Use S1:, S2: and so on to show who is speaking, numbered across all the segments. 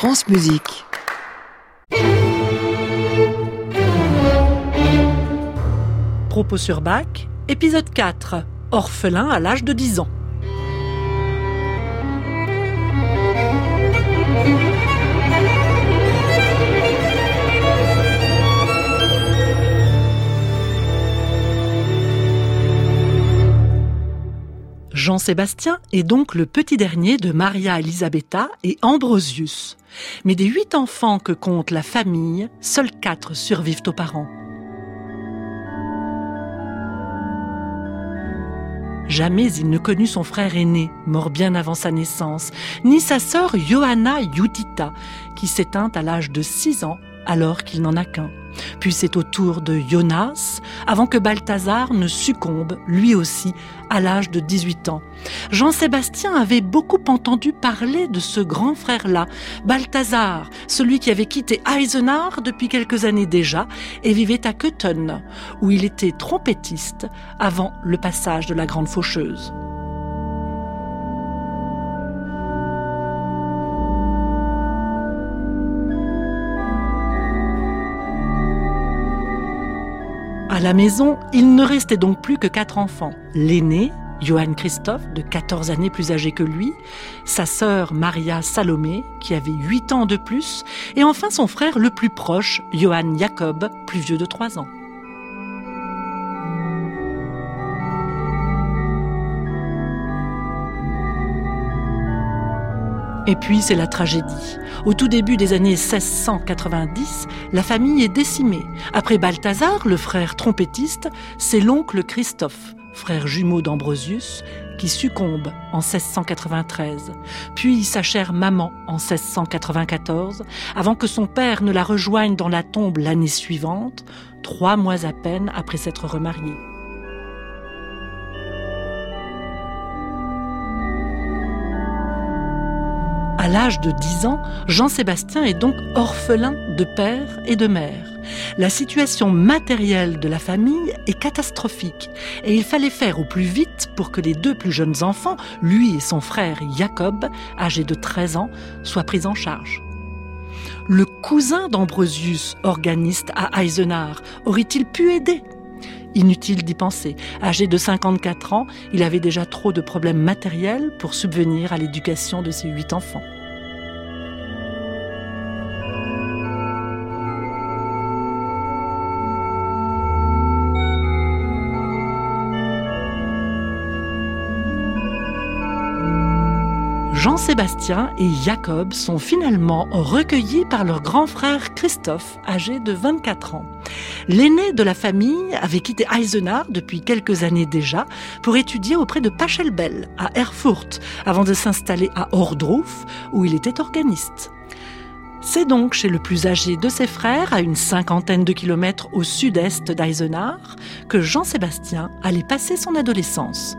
S1: France Musique.
S2: Propos sur Bach, épisode 4, orphelin à l'âge de 10 ans. Jean-Sébastien est donc le petit dernier de Maria Elisabetta et Ambrosius. Mais des 8 enfants que compte la famille, seuls 4 survivent aux parents. Jamais il ne connut son frère aîné, mort bien avant sa naissance, ni sa sœur Johanna Judita, qui s'éteint à l'âge de 6 ans alors qu'il n'en a qu'un. Puis c'est au tour de Jonas, avant que Balthazar ne succombe, lui aussi, à l'âge de 18 ans. Jean-Sébastien avait beaucoup entendu parler de ce grand frère-là, Balthazar, celui qui avait quitté Eisenach depuis quelques années déjà et vivait à Köthen, où il était trompettiste avant le passage de la Grande Faucheuse. À la maison, il ne restait donc plus que 4 enfants. L'aîné, Johann Christoph, de 14 années plus âgé que lui, sa sœur Maria Salomé, qui avait 8 ans de plus, et enfin son frère le plus proche, Johann Jacob, plus vieux de 3 ans. Et puis c'est la tragédie. Au tout début des années 1690, la famille est décimée. Après Balthazar, le frère trompettiste, c'est l'oncle Christophe, frère jumeau d'Ambrosius, qui succombe en 1693. Puis sa chère maman en 1694, avant que son père ne la rejoigne dans la tombe l'année suivante, 3 mois à peine après s'être remarié. À l'âge de 10 ans, Jean-Sébastien est donc orphelin de père et de mère. La situation matérielle de la famille est catastrophique et il fallait faire au plus vite pour que les 2 plus jeunes enfants, lui et son frère Jacob, âgé de 13 ans, soient pris en charge. Le cousin d'Ambrosius, organiste à Eisenach, aurait-il pu aider ? Inutile d'y penser. Âgé de 54 ans, il avait déjà trop de problèmes matériels pour subvenir à l'éducation de ses 8 enfants. Jean-Sébastien et Jacob sont finalement recueillis par leur grand frère Christophe, âgé de 24 ans. L'aîné de la famille avait quitté Eisenach depuis quelques années déjà pour étudier auprès de Pachelbel à Erfurt, avant de s'installer à Ohrdruf, où il était organiste. C'est donc chez le plus âgé de ses frères, à une 50aine de kilomètres au sud-est d'Eisenach, que Jean-Sébastien allait passer son adolescence.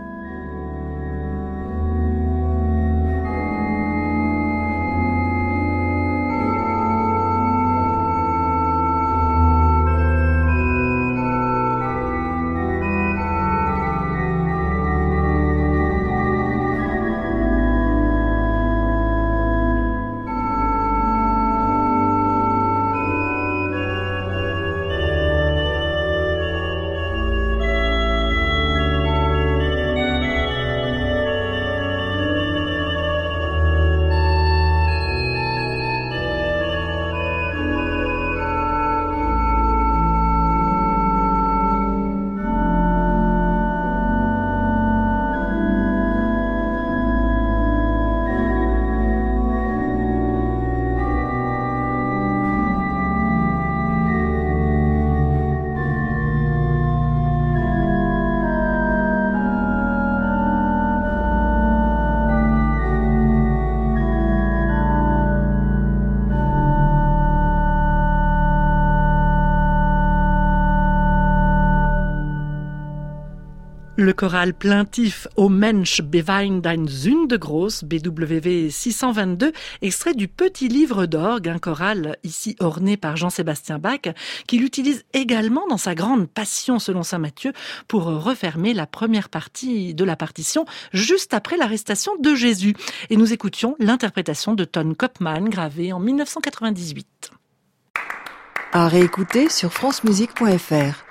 S2: Le choral plaintif O Mensch beweint ein Sünde groß, BWV 622, extrait du Petit livre d'orgue, un choral ici orné par Jean-Sébastien Bach, qu'il utilise également dans sa grande passion selon saint Matthieu pour refermer la première partie de la partition juste après l'arrestation de Jésus. Et nous écoutions l'interprétation de Ton Kopman gravée en 1998.
S1: À réécouter sur francemusique.fr.